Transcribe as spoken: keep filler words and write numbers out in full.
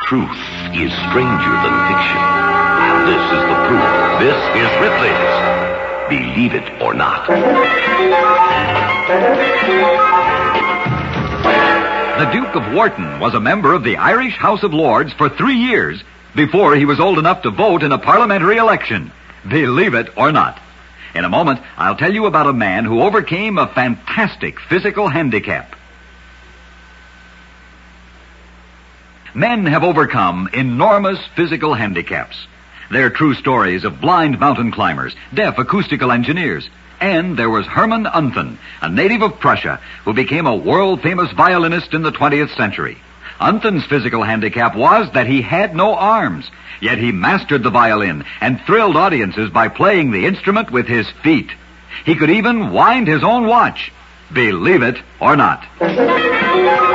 truth is stranger than fiction. And this is the proof. This is Ripley's Believe It or Not. The Duke of Wharton was a member of the Irish House of Lords for three years before he was old enough to vote in a parliamentary election. Believe it or not. In a moment, I'll tell you about a man who overcame a fantastic physical handicap. Men have overcome enormous physical handicaps. They're true stories of blind mountain climbers, deaf acoustical engineers, and there was Hermann Unthen, a native of Prussia, who became a world-famous violinist in the twentieth century. Unthen's physical handicap was that he had no arms, yet he mastered the violin and thrilled audiences by playing the instrument with his feet. He could even wind his own watch. Believe it or not.